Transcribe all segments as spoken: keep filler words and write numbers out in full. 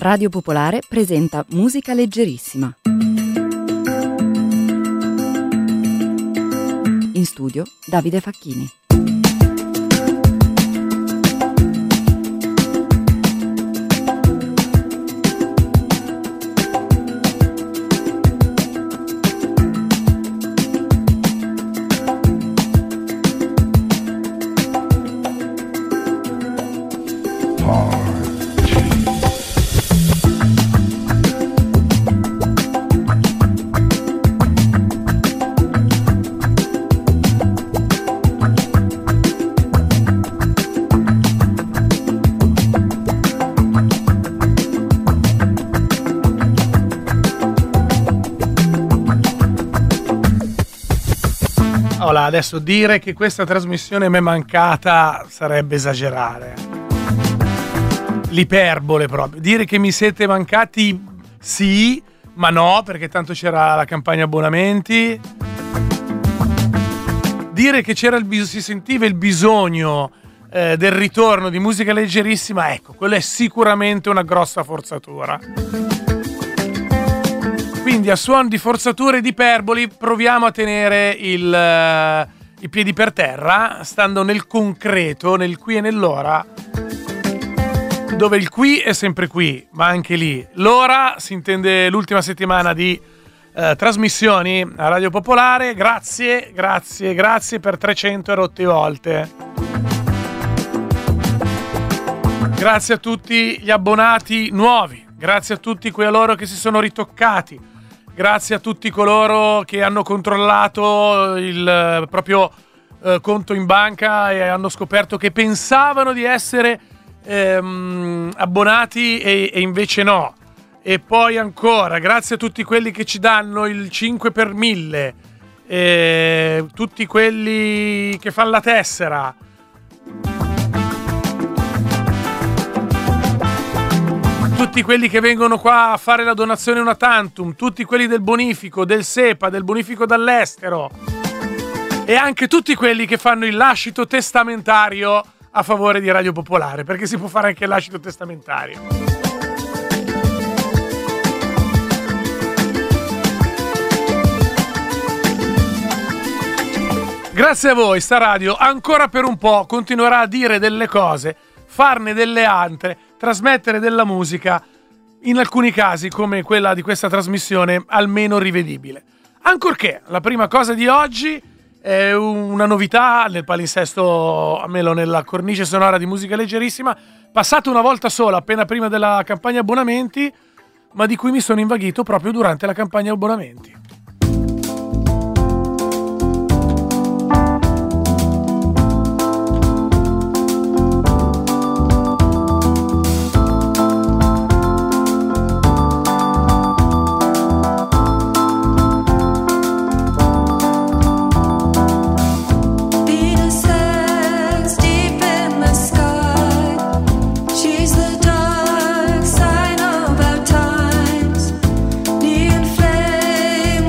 Radio Popolare presenta Musica Leggerissima. In studio Davide Facchini. Adesso dire che questa trasmissione mi è mancata sarebbe esagerare. L'iperbole proprio. Dire che mi siete mancati sì, ma no, perché tanto c'era la campagna abbonamenti. Dire che c'era il bis- si sentiva il bisogno eh, del ritorno di musica leggerissima, ecco, quello è sicuramente una grossa forzatura. Quindi a suon di forzature e di iperboli proviamo a tenere il, uh, i piedi per terra, stando nel concreto, nel qui e nell'ora, dove il qui è sempre qui, ma anche lì. L'ora si intende l'ultima settimana di uh, trasmissioni a Radio Popolare. Grazie, grazie, grazie per trecento e rotte volte. Grazie a tutti gli abbonati nuovi, grazie a tutti coloro che si sono ritoccati. Grazie a tutti coloro che hanno controllato il eh, proprio eh, conto in banca e hanno scoperto che pensavano di essere ehm, abbonati e, e invece no. E poi ancora, grazie a tutti quelli che ci danno il cinque per mille, eh, tutti quelli che fanno la tessera. Tutti quelli che vengono qua a fare la donazione una tantum, tutti quelli del bonifico, del SEPA, del bonifico dall'estero e anche tutti quelli che fanno il lascito testamentario a favore di Radio Popolare, perché si può fare anche il lascito testamentario. Grazie a voi, sta radio ancora per un po' continuerà a dire delle cose, farne delle altre, trasmettere della musica, in alcuni casi come quella di questa trasmissione, almeno rivedibile. Ancorché la prima cosa di oggi è una novità nel palinsesto, almeno nella cornice sonora di Musica Leggerissima, passata una volta sola appena prima della campagna abbonamenti, ma di cui mi sono invaghito proprio durante la campagna abbonamenti. Dark sign of our times, neon flame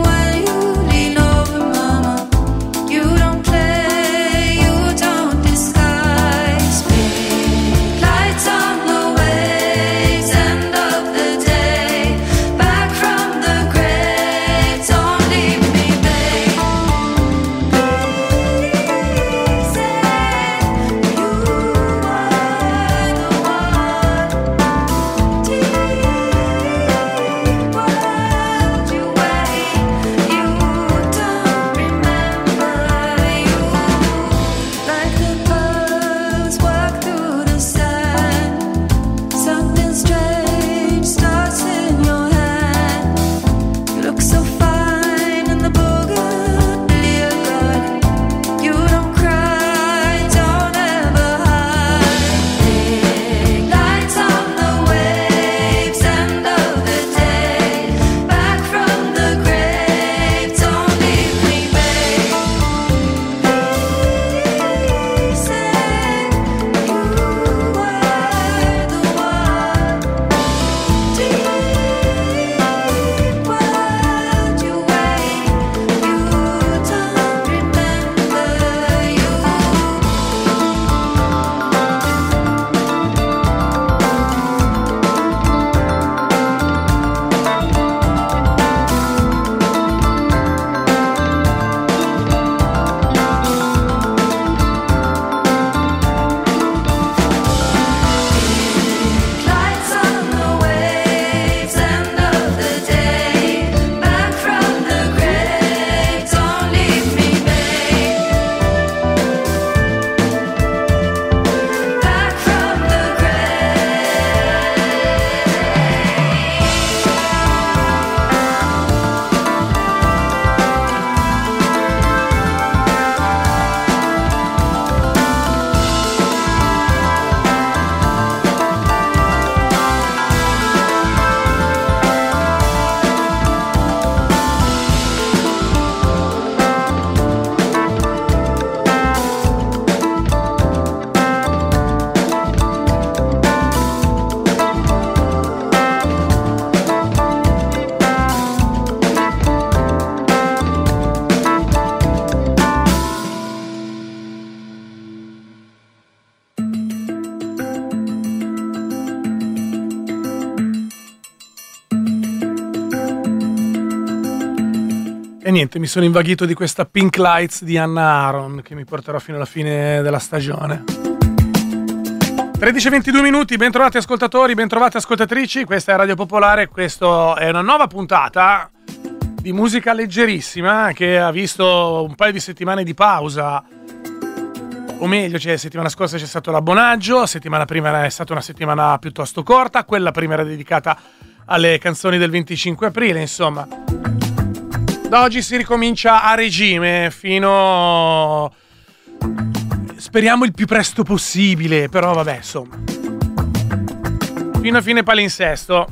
E niente, mi sono invaghito di questa Pink Lights di Anna Aaron che mi porterò fino alla fine della stagione. tredici e ventidue minuti, bentrovati ascoltatori, bentrovate ascoltatrici, questa è Radio Popolare, questa è una nuova puntata di musica leggerissima che ha visto un paio di settimane di pausa, o meglio, cioè settimana scorsa c'è stato l'abbonaggio, settimana prima è stata una settimana piuttosto corta, quella prima era dedicata alle canzoni del venticinque aprile, insomma. Da oggi si ricomincia a regime fino, speriamo il più presto possibile, però vabbè, insomma, fino a fine palinsesto.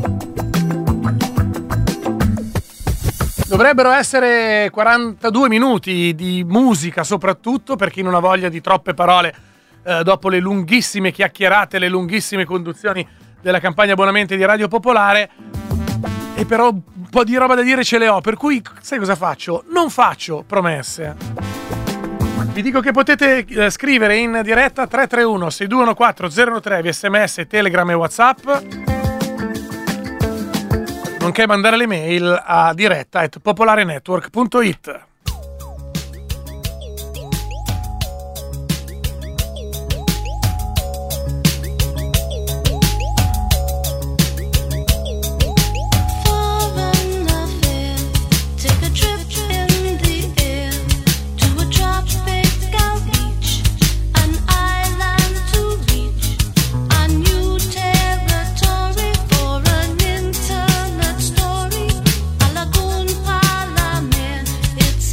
Dovrebbero essere quarantadue minuti di musica, soprattutto per chi non ha voglia di troppe parole eh, dopo le lunghissime chiacchierate, le lunghissime conduzioni della campagna abbonamenti di Radio Popolare. E però un po' di roba da dire ce le ho, per cui sai cosa faccio? Non faccio promesse. Vi dico che potete eh, scrivere in diretta tre tre uno sei due uno quattro zero uno tre via sms, Telegram e WhatsApp, nonché mandare le mail a diretta at popolarenetwork punto it. It's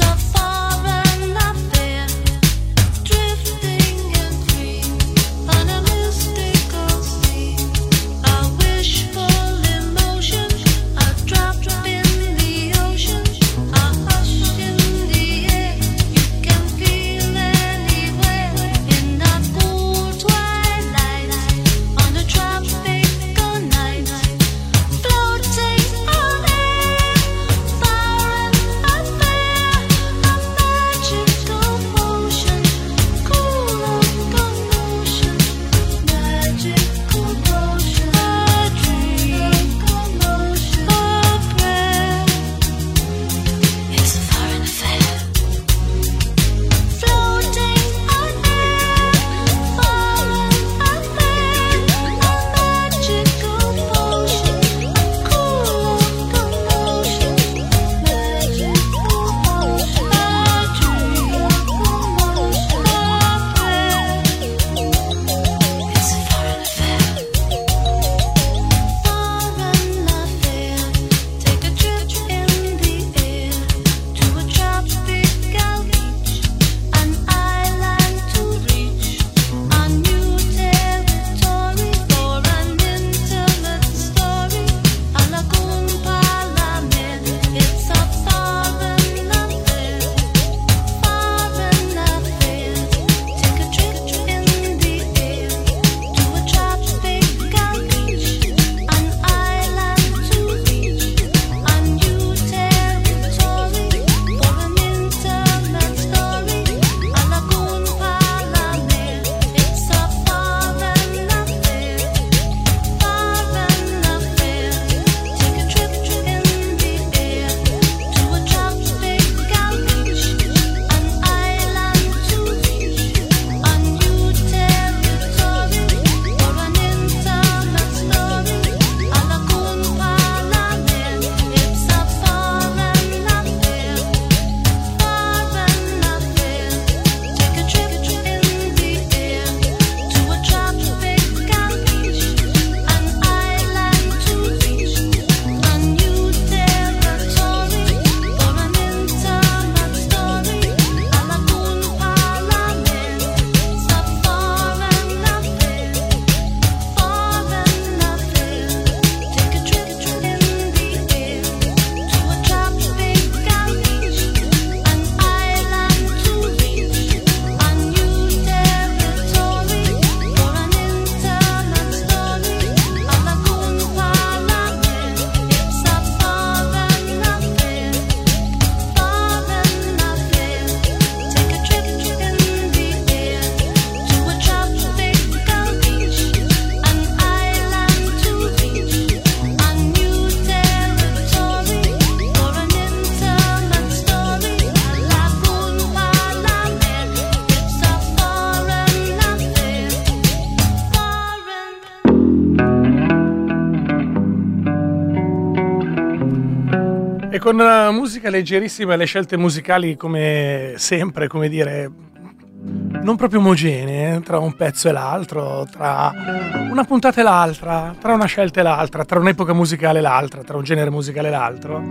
con uh, musica leggerissima e le scelte musicali come sempre, come dire, non proprio omogenee, tra un pezzo e l'altro, tra una puntata e l'altra, tra una scelta e l'altra, tra un'epoca musicale e l'altra, tra un genere musicale e l'altro.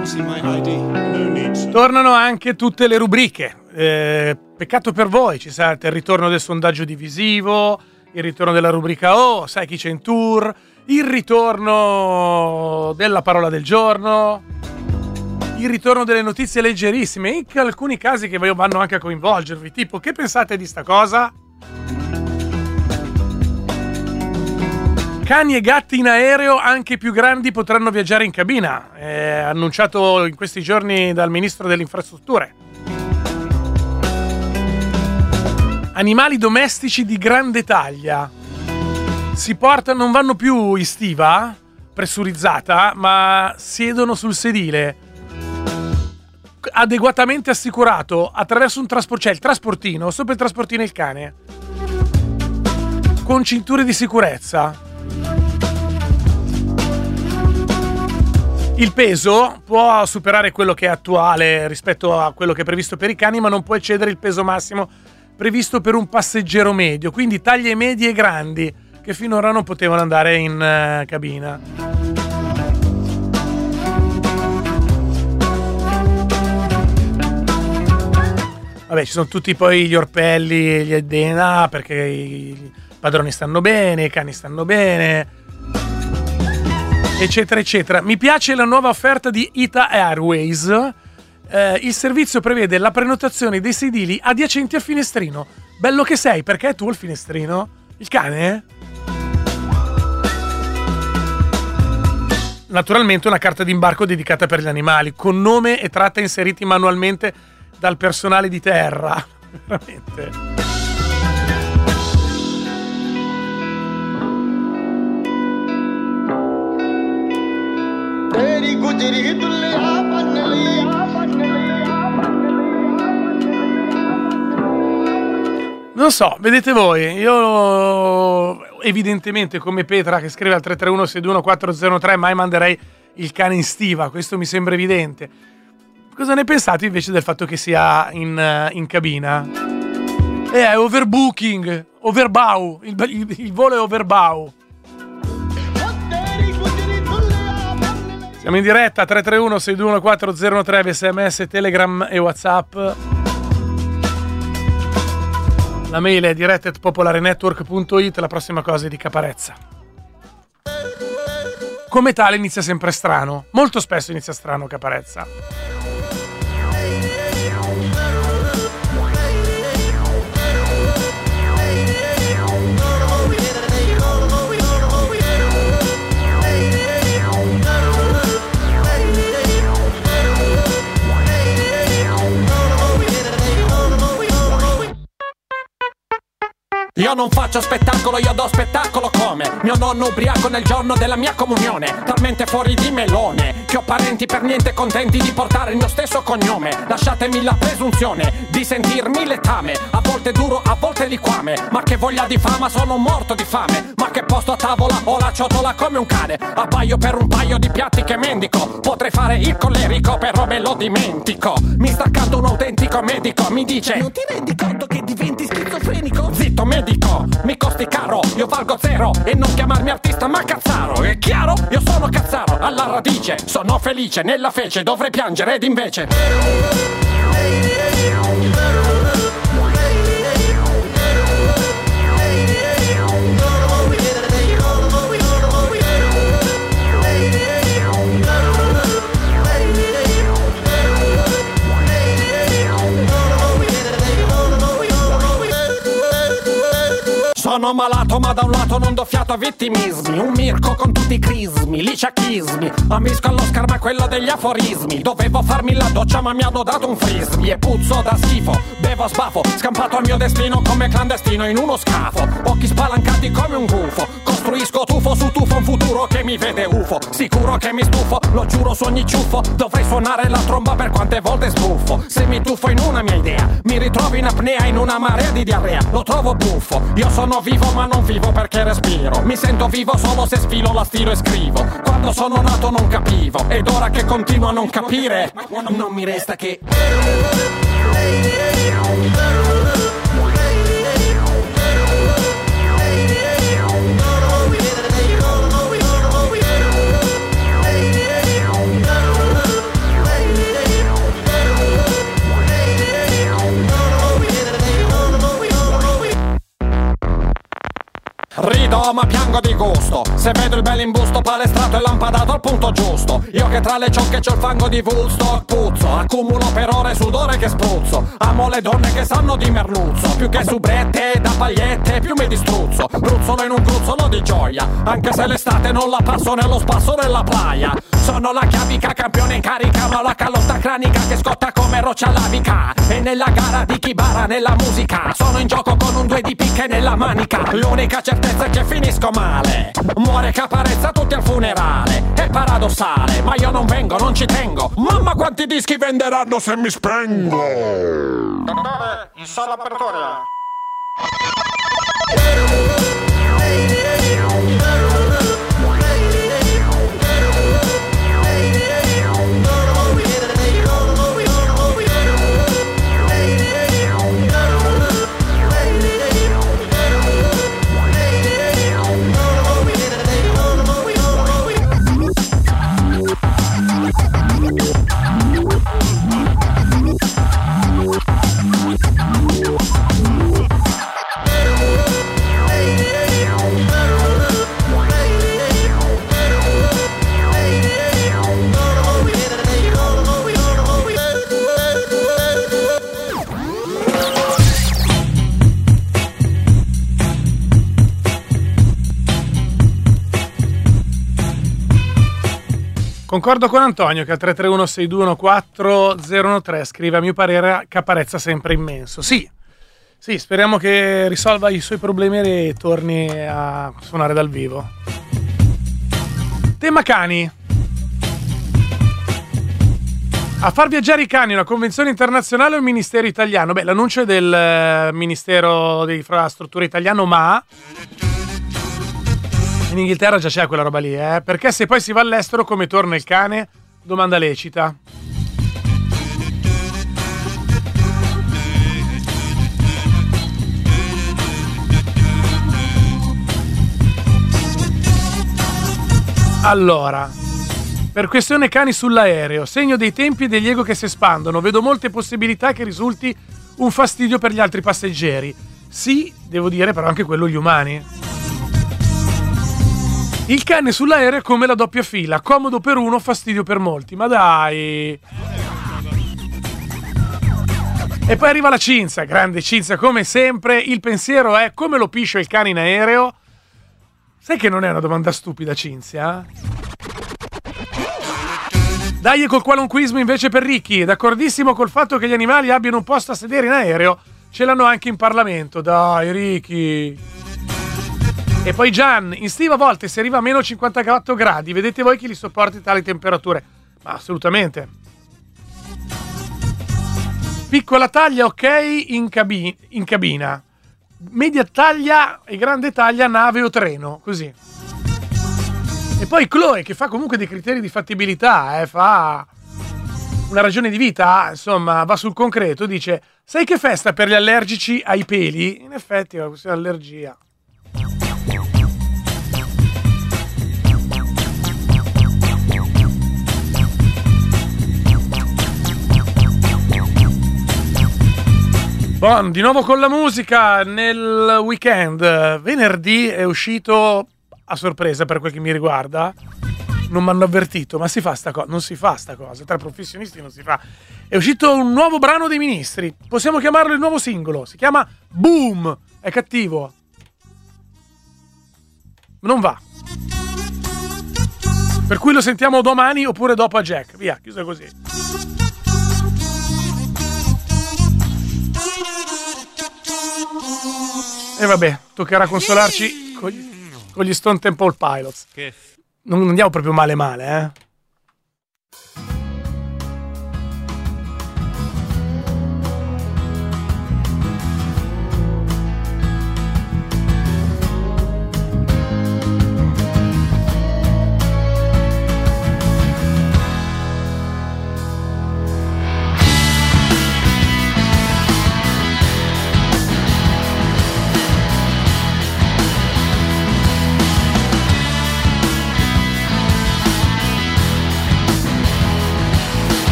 Tornano anche tutte le rubriche. Eh, peccato per voi, ci sarà il ritorno del sondaggio divisivo, il ritorno della rubrica Oh, sai chi c'è in tour, il ritorno della parola del giorno, il ritorno delle notizie leggerissime, in alcuni casi che vanno anche a coinvolgervi, tipo che pensate di sta cosa? Cani e gatti in aereo, anche più grandi, potranno viaggiare in cabina, è annunciato in questi giorni dal ministro delle infrastrutture. Animali domestici di grande taglia si portano, non vanno più in stiva pressurizzata, ma siedono sul sedile adeguatamente assicurato attraverso un trasportino, cioè il trasportino, sopra il trasportino il cane, con cinture di sicurezza. Il peso può superare quello che è attuale rispetto a quello che è previsto per i cani, ma non può eccedere il peso massimo previsto per un passeggero medio, quindi taglie medie e grandi che finora non potevano andare in uh, cabina. Vabbè, ci sono tutti poi gli orpelli, gli D N A, perché i padroni stanno bene, i cani stanno bene, eccetera eccetera. Mi piace la nuova offerta di Ita Airways. Eh, il servizio prevede la prenotazione dei sedili adiacenti al finestrino. Bello che sei, perché tu il finestrino? Il cane? Naturalmente una carta d'imbarco dedicata per gli animali, con nome e tratta inseriti manualmente dal personale di terra. Veramente. Non so, vedete voi, io evidentemente come Petra che scrive al tre tre uno sei due uno quattro zero tre mai manderei il cane in stiva, questo mi sembra evidente. Cosa ne pensate invece del fatto che sia in, in cabina? Eh, è overbooking, overbow, il, il, il volo è overbow. Siamo in diretta tre tre uno sei due uno quattro zero tre, sms, Telegram e WhatsApp. La mail è diretta at popolarenetwork punto it. La prossima cosa è di Caparezza. Come tale inizia sempre strano. Molto spesso inizia strano Caparezza. Io non faccio spettacolo, io do spettacolo come mio nonno ubriaco nel giorno della mia comunione, talmente fuori di melone che ho parenti per niente contenti di portare il mio stesso cognome. Lasciatemi la presunzione di sentirmi letame, a volte duro, a volte liquame, ma che voglia di fama, sono morto di fame. Ma che posto a tavola, ho la ciotola come un cane, abbaio per un paio di piatti che mendico. Potrei fare il collerico, però me lo dimentico. Mi sta accanto un autentico medico, mi dice: non ti rendi conto che diventi schizofrenico? Zitto medico, mi costi caro, io valgo zero, e non chiamarmi artista ma cazzaro. È chiaro? Io sono cazzaro alla radice, sono felice nella fece, dovrei piangere ed invece sono malato ma da un lato non do fiato a vittimismi. Un mirco con tutti i crismi, liciachismi. Ambisco all'Oscar ma quello degli aforismi. Dovevo farmi la doccia ma mi hanno dato un frisbee. E puzzo da schifo, bevo a sbafo, scampato al mio destino come clandestino in uno scafo. Occhi spalancati come un gufo, costruisco tufo su tufo un futuro che mi vede ufo. Sicuro che mi stufo, lo giuro su ogni ciuffo. Dovrei suonare la tromba per quante volte sbuffo. Se mi tuffo in una mia idea, mi ritrovo in apnea in una marea di diarrea. Lo trovo buffo, io sono vivo ma non vivo perché respiro. Mi sento vivo solo se sfilo la stilo e scrivo. Quando sono nato non capivo, ed ora che continuo a non capire, non mi resta che... Rido ma piango di gusto se vedo il bell'imbusto palestrato e lampadato al punto giusto. Io che tra le ciocche c'ho il fango di Woodstock puzzo, accumulo per ore sudore che spruzzo. Amo le donne che sanno di merluzzo, più che subrette da pagliette più mi distruzzo. Bruzzolo in un gruzzolo di gioia, anche se l'estate non la passo nello spasso della playa. Sono la chiavica campione in carica, ma la calotta cranica che scotta come roccia lavica. E nella gara di chi bara nella musica sono in gioco con un due di picche nella manica. L'unica certezza è che finisco male, muore Caparezza tutti al funerale. È paradossale, ma io non vengo, non ci tengo. Mamma quanti dischi venderanno se mi spengo. Dottore, in sala apertura. Concordo con Antonio che al tre tre uno sei due uno quattro zero uno tre scrive: a mio parere Caparezza sempre immenso. Sì, sì, speriamo che risolva i suoi problemi e torni a suonare dal vivo. Tema cani. A far viaggiare i cani una convenzione internazionale o il Ministero italiano? Beh, l'annuncio è del Ministero di Infrastrutture italiano, ma... in Inghilterra già c'è quella roba lì, eh? Perché se poi si va all'estero come torna il cane? Domanda lecita. Allora, per questione cani sull'aereo, segno dei tempi e degli ego che si espandono, vedo molte possibilità che risulti un fastidio per gli altri passeggeri. Sì, devo dire, però anche quello gli umani. Il cane sull'aereo è come la doppia fila, comodo per uno, fastidio per molti. Ma dai! E poi arriva la Cinzia, grande Cinzia come sempre. Il pensiero è: come lo piscio il cane in aereo? Sai che non è una domanda stupida, Cinzia? Dai, col qualunquismo invece per Ricky. D'accordissimo col fatto che gli animali abbiano un posto a sedere in aereo. Ce l'hanno anche in Parlamento. Dai, Ricky. E poi Gian, in stiva a volte si arriva a meno cinquantaquattro gradi, vedete voi chi li sopporti tali temperature? Ma assolutamente. Piccola taglia, ok, in, cabi- in cabina. Media taglia e grande taglia, nave o treno, così. E poi Chloe, che fa comunque dei criteri di fattibilità, eh, fa una ragione di vita, insomma, va sul concreto, dice: sai che festa per gli allergici ai peli? In effetti è una questione di allergia. Bon, di nuovo con la musica nel weekend. Venerdì è uscito, a sorpresa per quel che mi riguarda, non mi hanno avvertito, ma si fa sta cosa, non si fa sta cosa, tra professionisti non si fa. È uscito un nuovo brano dei Ministri, possiamo chiamarlo il nuovo singolo, si chiama Boom, è cattivo, non va. Per cui lo sentiamo domani oppure dopo a Jack, via, chiuso così. E vabbè, toccherà consolarci con gli, con gli Stone Temple Pilots. Che non andiamo proprio male male, eh.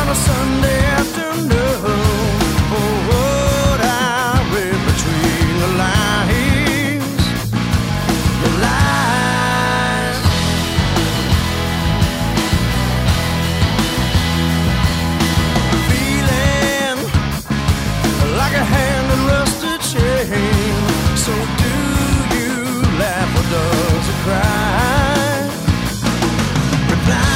a Sunday afternoon. Oh, what I read between the lines, the lines. Feeling like a hand in rusted chain. So do you laugh or does it cry? Reply.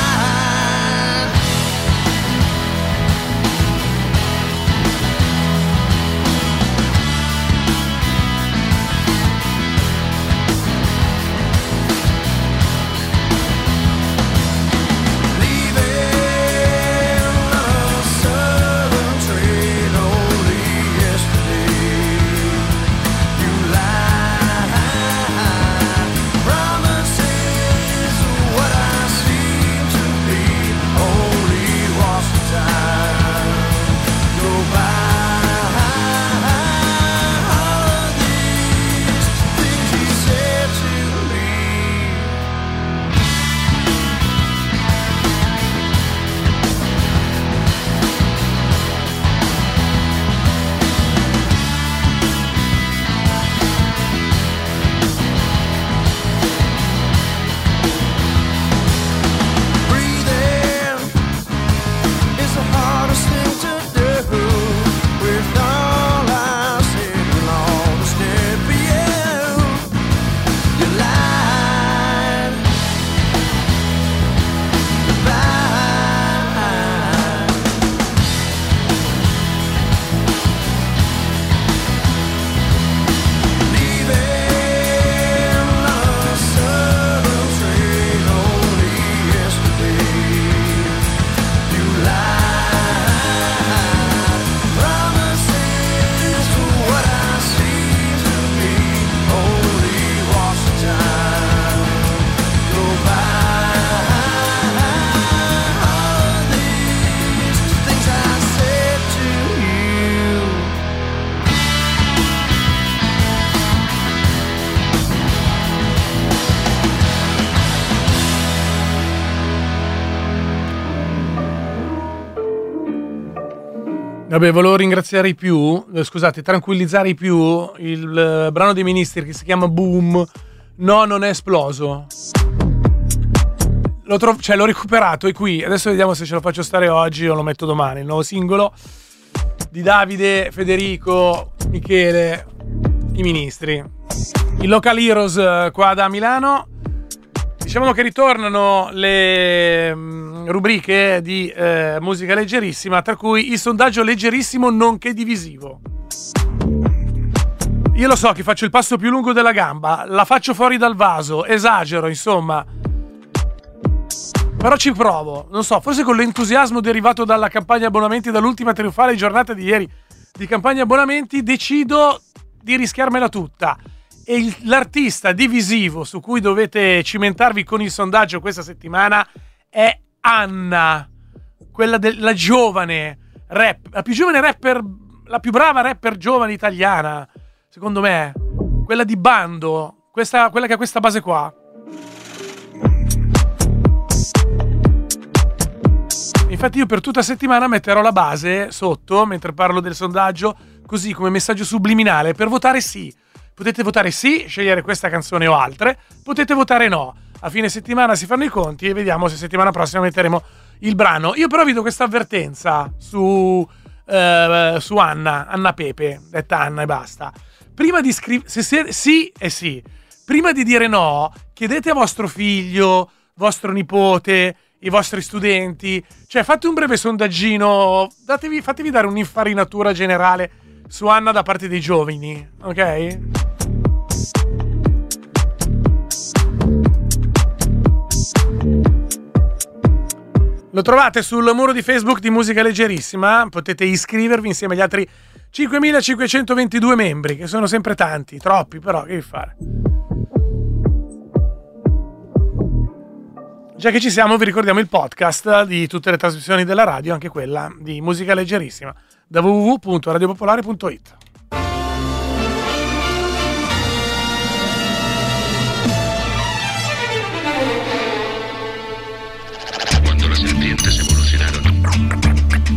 Vabbè, volevo ringraziare i più, eh, scusate, tranquillizzare i più, il eh, brano dei Ministri che si chiama Boom, no, non è esploso. L'ho, trov- cioè, l'ho recuperato, è qui, adesso vediamo se ce lo faccio stare oggi o lo metto domani, il nuovo singolo di Davide, Federico, Michele, i Ministri. Il Local Heroes eh, qua da Milano. Diciamo che ritornano le mh, rubriche di eh, musica leggerissima, tra cui il sondaggio leggerissimo nonché divisivo. Io lo so che faccio il passo più lungo della gamba, la faccio fuori dal vaso, esagero, insomma. Però ci provo, non so, forse con l'entusiasmo derivato dalla campagna abbonamenti, dall'ultima trionfale giornata di ieri di campagna abbonamenti, decido di rischiarmela tutta. E il, l'artista divisivo su cui dovete cimentarvi con il sondaggio questa settimana è Anna, quella della giovane rap, la più giovane rapper, la più brava rapper giovane italiana, secondo me, quella di Bando, questa, quella che ha questa base qua. Infatti io per tutta la settimana metterò la base sotto mentre parlo del sondaggio, così come messaggio subliminale per votare sì. Potete votare sì, scegliere questa canzone o altre, potete votare no. A fine settimana si fanno i conti e vediamo se settimana prossima metteremo il brano. Io però vi do questa avvertenza su, eh, su Anna, Anna Pepe, detta Anna e basta. Prima di scrivere, se, se sì è sì, prima di dire no, chiedete a vostro figlio, vostro nipote, i vostri studenti, cioè fate un breve sondaggino, datevi, fatevi dare un'infarinatura generale su Anna da parte dei giovani, ok? Lo trovate sul muro di Facebook di Musica Leggerissima, potete iscrivervi insieme agli altri cinquemilacinquecentoventidue membri, che sono sempre tanti, troppi, però che devi fare? Già che ci siamo, vi ricordiamo il podcast di tutte le trasmissioni della radio, anche quella di Musica Leggerissima, da w w w punto radio popolare punto i t. Quando las serpientes evolucionaron,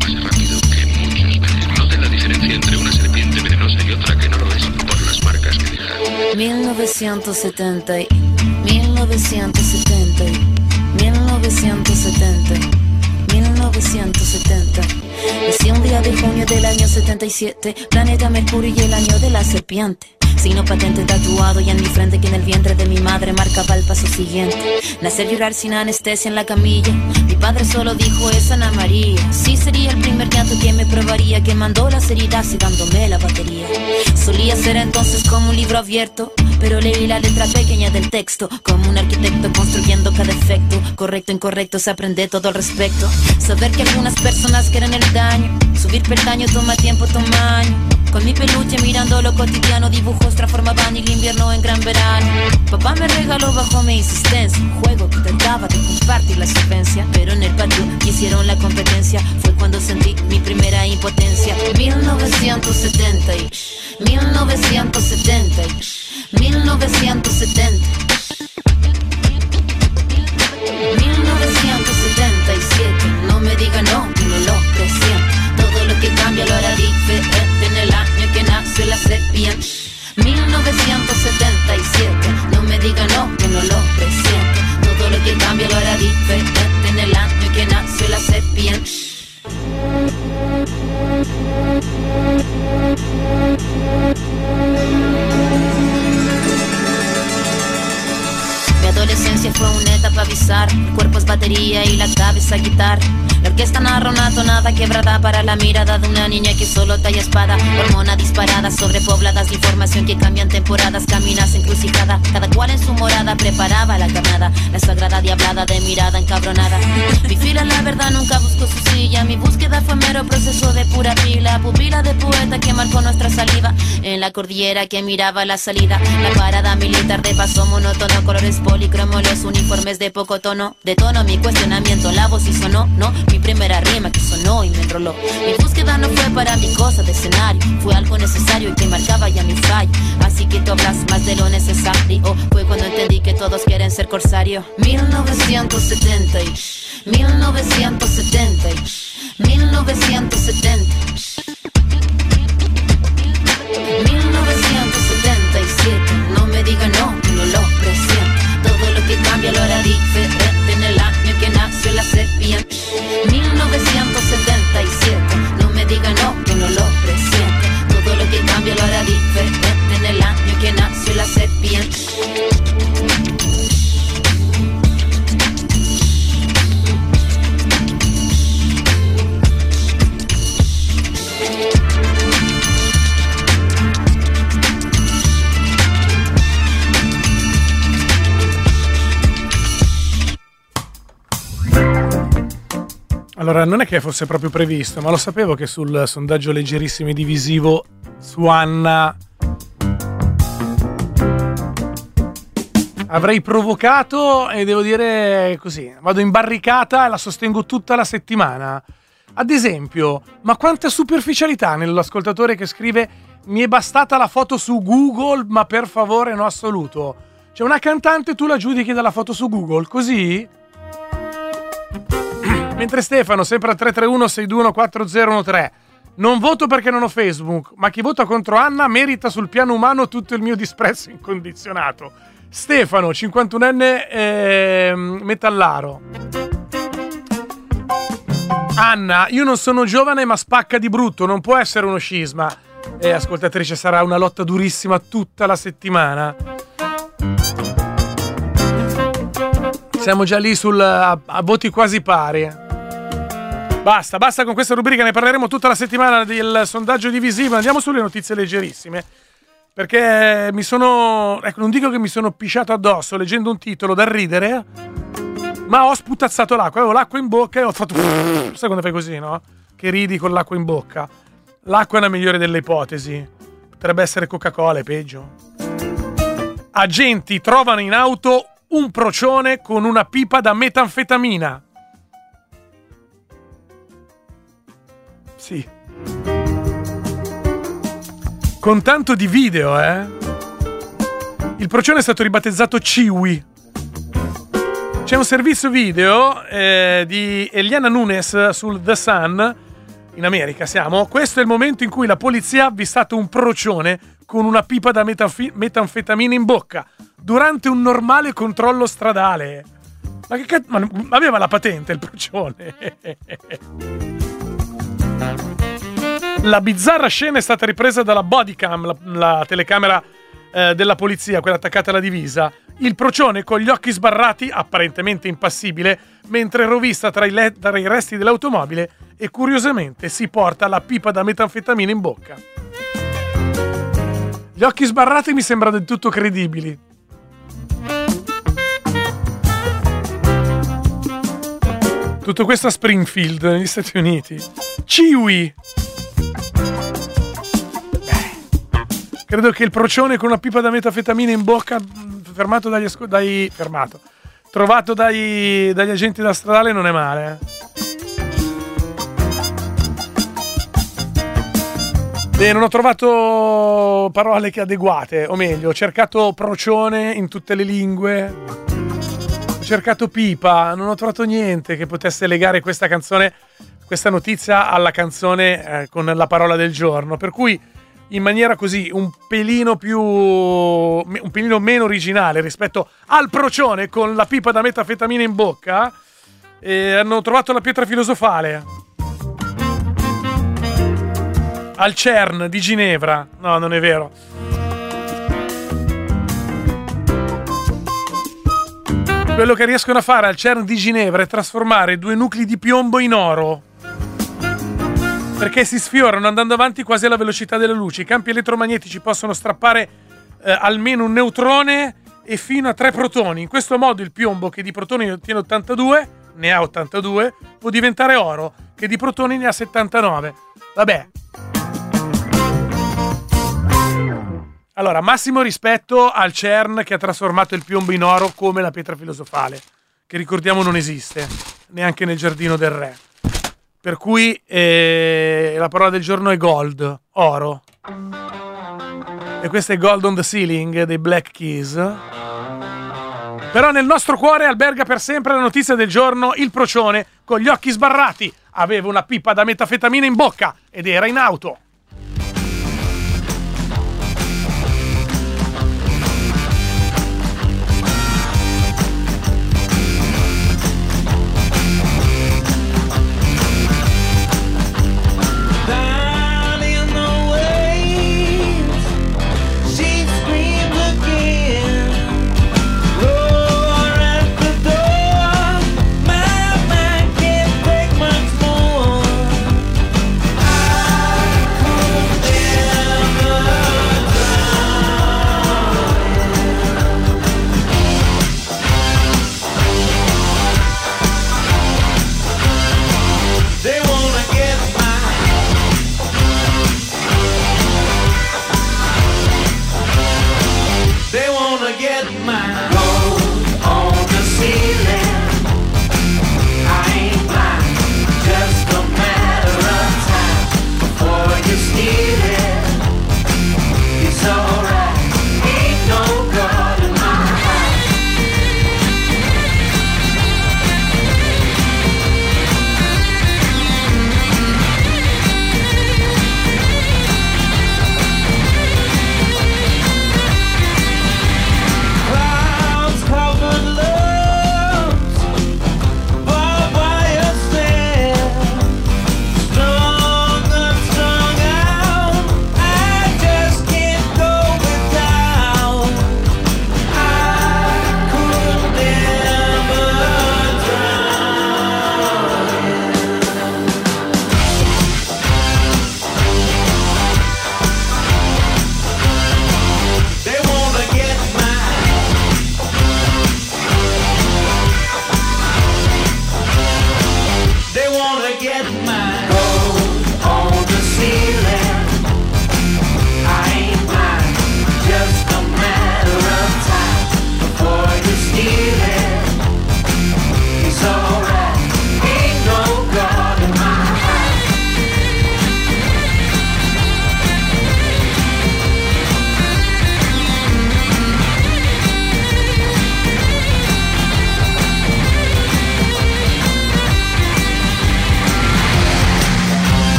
millenovecentosettanta, millenovecentosettanta, millenovecentosettanta, millenovecentosettanta. Nací un día de junio del año setenta y siete, planeta Mercurio y el año de la serpiente. Signo patente tatuado y en mi frente que en el vientre de mi madre marcaba el paso siguiente. Nacer, llorar sin anestesia en la camilla. Mi padre solo dijo es Ana María. Sí sería el primer llanto que me probaría, que mandó las heridas y dándome la batería. Solía ser entonces como un libro abierto, pero leí la letra pequeña del texto, como un arquitecto construyendo cada efecto. Correcto, incorrecto, se aprende todo al respecto. Saber que algunas personas quieren el daño, subir peldaño toma tiempo, toma año. Con mi peluche mirando lo cotidiano, dibujos transformaban el invierno en gran verano. Papá me regaló bajo mi insistencia un juego que trataba de compartir la solvencia, pero en el patio hicieron la competencia. Fue cuando sentí mi primera impotencia. mil novecientos setenta y mil novecientos setenta y mil novecientos setenta, mil novecientos setenta y siete. No me diga no, que no lo presiento. Todo lo que cambia lo hará diferente en el año que nació la serpiente. mil novecientos setenta y siete. No me diga no, que no lo presiento. Todo lo que cambia lo hará diferente en el año que nació la serpiente. Mi adolescencia fue una etapa bizarra. El cuerpo es batería y la cabeza guitarra. La orquesta narra una tonada quebrada para la mirada de una niña que solo talla espada. Hormona disparada, sobrepobladas de información que cambian temporadas. Caminas encrucijada, cada cual en su morada preparaba la carnada. La sagrada diablada de mirada encabronada. Mi fila la verdad nunca buscó su silla. Mi búsqueda fue mero proceso de pura pila. Pupila de poeta que marcó nuestra saliva. En la cordillera que miraba la salida. La parada militar de paso monótono. Colores policromos, los uniformes de poco tono. De tono mi cuestionamiento, la voz y sonó, no. Mi primera rima que sonó y me enroló. Mi búsqueda no fue para mi cosa de escenario, fue algo necesario y que marcaba ya mi fallo. Así que tú hablas más de lo necesario. Fue cuando entendí que todos quieren ser corsario. mil novecientos setenta y mil novecientos setenta y mil novecientos setenta, mil novecientos setenta y siete. No me diga no, que no lo presiento. Todo lo que cambia lo hará diferente en el año que nació la serpiente. mil novecientos setenta y siete. No me diga no, que no lo presiento. Todo lo que cambia lo hará diferente en el año que nació la serpiente. Allora, non è che fosse proprio previsto, ma lo sapevo che sul sondaggio leggerissimo e divisivo su Anna avrei provocato, e devo dire così, vado in barricata e la sostengo tutta la settimana. Ad esempio, ma quanta superficialità nell'ascoltatore che scrive mi è bastata la foto su Google, ma per favore no assoluto. Cioè una cantante tu la giudichi dalla foto su Google, così? Mentre Stefano, sempre al tre tre uno sei due uno quattro zero uno tre, non voto perché non ho Facebook, ma chi vota contro Anna merita sul piano umano tutto il mio disprezzo incondizionato. Stefano, cinquantunenne eh, metallaro. Anna, io non sono giovane ma spacca di brutto, non può essere uno scisma. Eh, ascoltatrice, sarà una lotta durissima tutta la settimana. Siamo già lì sul, a, a voti quasi pari. Basta, basta con questa rubrica, ne parleremo tutta la settimana del sondaggio divisivo. Andiamo sulle notizie leggerissime, perché mi sono, ecco, non dico che mi sono pisciato addosso leggendo un titolo da ridere, ma ho sputazzato l'acqua, avevo l'acqua in bocca e ho fatto, sai quando fai così, no? Che ridi con l'acqua in bocca. L'acqua è la migliore delle ipotesi, potrebbe essere Coca-Cola, è peggio. Agenti trovano in auto un procione con una pipa da metanfetamina. Sì. Con tanto di video, eh? Il procione è stato ribattezzato Chiwi. C'è un servizio video eh, di Eliana Nunes sul The Sun, in America siamo. Questo è il momento in cui la polizia ha avvistato un procione con una pipa da metanfi- metanfetamina in bocca durante un normale controllo stradale. Ma che cazzo? Ma aveva la patente il procione? La bizzarra scena è stata ripresa dalla bodycam, la, la telecamera eh, della polizia, quella attaccata alla divisa. Il procione con gli occhi sbarrati, apparentemente impassibile, mentre rovista tra i, le- tra i resti dell'automobile e curiosamente si porta la pipa da metanfetamina in bocca. Gli occhi sbarrati mi sembra del tutto credibili. Tutto questo a Springfield, negli Stati Uniti. Ciwi! Credo che il procione con una pipa da metanfetamina in bocca, fermato dagli asco- dai fermato, trovato dai, dagli agenti da stradale, non è male. Eh? Beh, non ho trovato parole che adeguate, o meglio, ho cercato procione in tutte le lingue, ho cercato pipa, non ho trovato niente che potesse legare questa canzone, questa notizia alla canzone eh, con la parola del giorno, per cui in maniera così un pelino più un pelino meno originale rispetto al procione con la pipa da metanfetamina in bocca, eh, hanno trovato la pietra filosofale al CERN di Ginevra. No, non è vero. Quello che riescono a fare al CERN di Ginevra è trasformare due nuclei di piombo in oro, perché si sfiorano andando avanti quasi alla velocità della luce. I campi elettromagnetici possono strappare eh, almeno un neutrone e fino a tre protoni. In questo modo il piombo, che di protoni ne ottiene ottantadue, ne ha ottantadue, può diventare oro, che di protoni ne ha settantanove. Vabbè. Allora, massimo rispetto al CERN che ha trasformato il piombo in oro come la pietra filosofale, che ricordiamo non esiste, neanche nel giardino del re. Per cui eh, la parola del giorno è gold, oro. E questo è Gold on the Ceiling dei Black Keys. Però nel nostro cuore alberga per sempre la notizia del giorno: il procione con gli occhi sbarrati aveva una pipa da metanfetamina in bocca ed era in auto. Call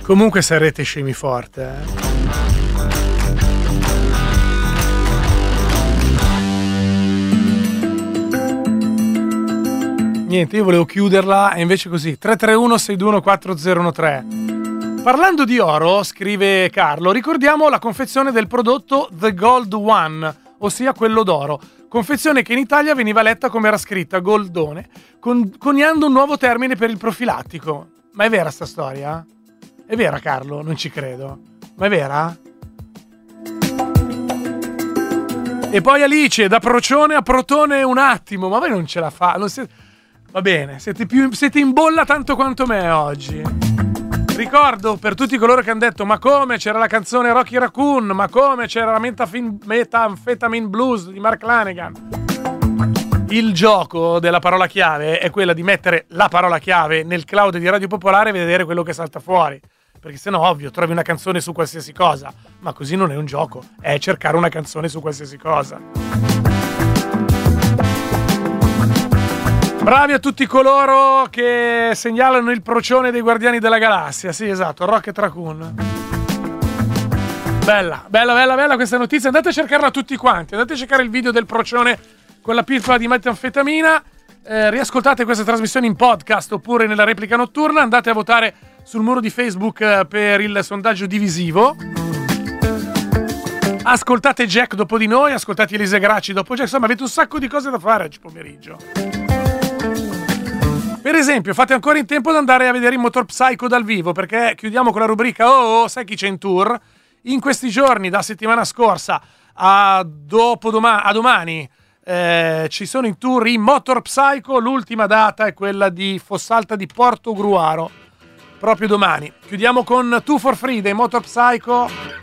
Comunque sarete scemi forte, eh. Niente, io volevo chiuderla e invece così. tre tre uno sei due uno quattro zero uno tre. Parlando di oro, scrive Carlo, ricordiamo la confezione del prodotto The Gold One, ossia quello d'oro. Confezione che in Italia veniva letta come era scritta, goldone, con, coniando un nuovo termine per il profilattico. Ma è vera sta storia? È vera, Carlo? Non ci credo. Ma è vera? E poi Alice, da procione a protone un attimo, ma voi non ce la fa. Non siete... Va bene, siete, più, siete in bolla tanto quanto me oggi. Ricordo per tutti coloro che hanno detto ma come c'era la canzone Rocky Raccoon, ma come c'era la Metafin- Methamphetamine Blues di Mark Lanegan. Il gioco della parola chiave è quella di mettere la parola chiave nel cloud di Radio Popolare e vedere quello che salta fuori. Perché sennò, ovvio, trovi una canzone su qualsiasi cosa. Ma così non è un gioco, è cercare una canzone su qualsiasi cosa. Bravi a tutti coloro che segnalano il procione dei Guardiani della Galassia. Sì, esatto, Rocket Raccoon. Bella, bella, bella, bella questa notizia. Andate a cercarla tutti quanti. Andate a cercare il video del procione con la pillola di metanfetamina. Eh, riascoltate questa trasmissione in podcast oppure nella replica notturna. Andate a votare sul muro di Facebook eh, per il sondaggio divisivo. Ascoltate Jack dopo di noi. Ascoltate Elisa Gracci dopo Jack. Insomma, avete un sacco di cose da fare oggi pomeriggio. Per esempio, fate ancora in tempo ad andare a vedere i Motor Psycho dal vivo, perché chiudiamo con la rubrica Oh, oh sai chi c'è in tour? In questi giorni, da settimana scorsa a, dopodomani, a domani, eh, ci sono in tour i Motor Psycho. L'ultima data è quella di Fossalta di Portogruaro, proprio domani. Chiudiamo con Two for Free dei Motor Psycho.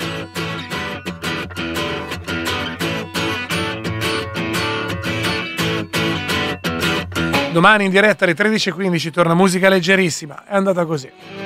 Domani in diretta alle tredici e quindici torna Musica Leggerissima. È andata così.